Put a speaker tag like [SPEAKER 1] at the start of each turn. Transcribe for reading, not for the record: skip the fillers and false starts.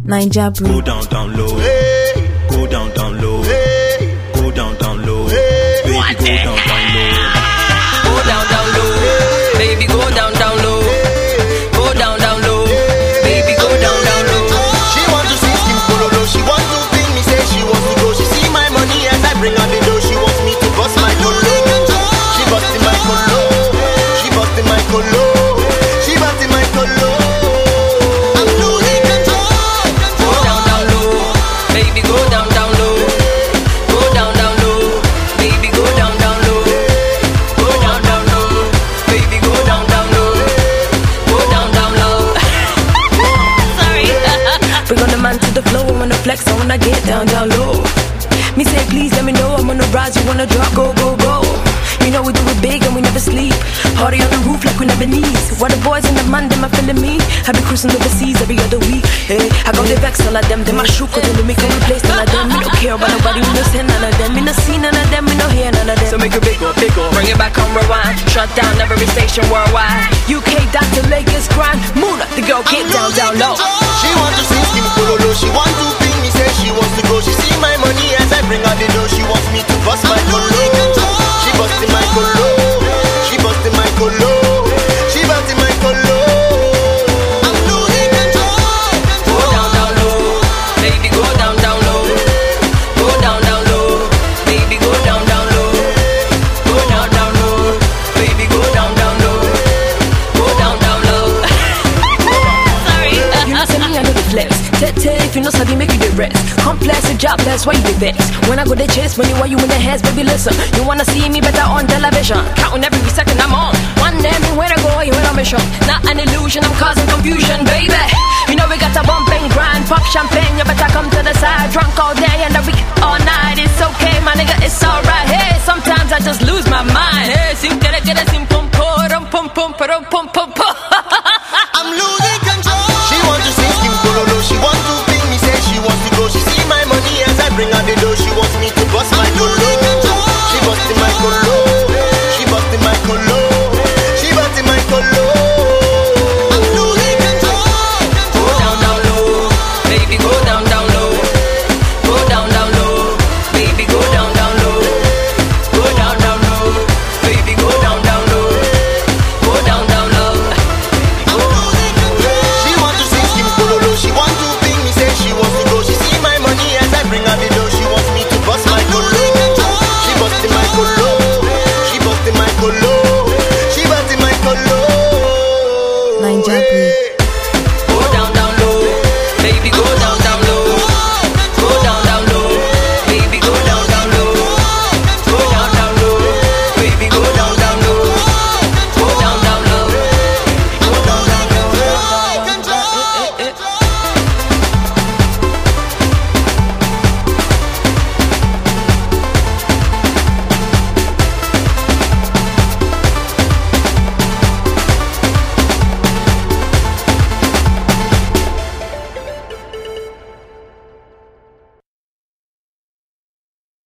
[SPEAKER 1] Naija Brew.
[SPEAKER 2] Go down, down low. Go down, down low. Go down, down low. Baby, go down, down low.
[SPEAKER 3] Go down, down low. Baby, go down, down low. Go down, down low. Baby, go down, down low.
[SPEAKER 4] She want to see skin pololo. She want to pay me, say she wants to go. She see my money as I bring her the dough. She wants me to bust my colo. She busting my colo. She busting my colo. She busting my colo. I'm losing control.
[SPEAKER 3] Go down, down low. Baby, go down, down low. Go down, down low. Baby, go down, down low. Go down, down low. Baby, go down, down low. Go down, down low. Sorry.
[SPEAKER 5] Bring on the man to the floor, I wanna flex, I wanna get down, down low. Me say please, let me know, I'm on the rise, you wanna drop, go, go, go. You know we do it big and we never sleep. Party on the roof like we never knees. While the boys in the man, them are feeling me. I be cruising overseas every other week. Hey, I got the vex, all of them my shoe, cause they make me replace none of them. Me don't care about nobody, we no send none of them. Me no see none of them, me no hear none of them.
[SPEAKER 3] So make it big or bring it back on rewind. Shut down every station worldwide.
[SPEAKER 5] UK, Dr. Lakers, grind. Moon up the girl, get down, down low.
[SPEAKER 4] She want to see skin pololo. She want to pay me, say she wants to go. She see my money as I bring her the dough. She wants me to bust my colo. She busting my colo. She busting my colo. She busting my colo. I'm losing control.
[SPEAKER 3] Go down, down low. Baby, go down, down low. Go down, down low. Baby, go down, down low. Go down, down low. Baby, go down, down low. Go down, down low. Sorry.
[SPEAKER 5] You know, say me, I know the flex. If you know something, make you the rest. Complex and jobless, why you the vex? When I go to chase money, why you in the heads, baby, listen. You wanna see me better on television. Counting every second I'm on. One day, me where I go, you in a mission. Not an illusion, I'm causing confusion, baby. You know we got to bump and grind. Pop champagne, you better come to the side. Drunk all day and the week all night. It's okay, my nigga, it's alright. Hey, sometimes I just lose my mind. Hey, sim get it, sim pum pum pum pum pum pum pum pum.
[SPEAKER 4] I'm losing control. She want to see skin pololo. She want to pay me, say she wants to go. She see my money as I bring her the dough. She wants me to bust my colo. She busting my colo. She busting my colo. She busting my colo. I'm losing control.
[SPEAKER 3] Go down, down low. Baby, go down, down low. Go down, down low. Baby, go down, down low. Go down, down low. Baby, go down, down low. Go down, down low.
[SPEAKER 4] She want to see skin pololo. She want to pay me, say she wants to go. She see my money as I bring her the dough. She wants me to bust my colo. She busting my colo. She busting my colo. She busting my colo.
[SPEAKER 1] Naija Brew.
[SPEAKER 3] Go down, down low. Baby, go down, down low.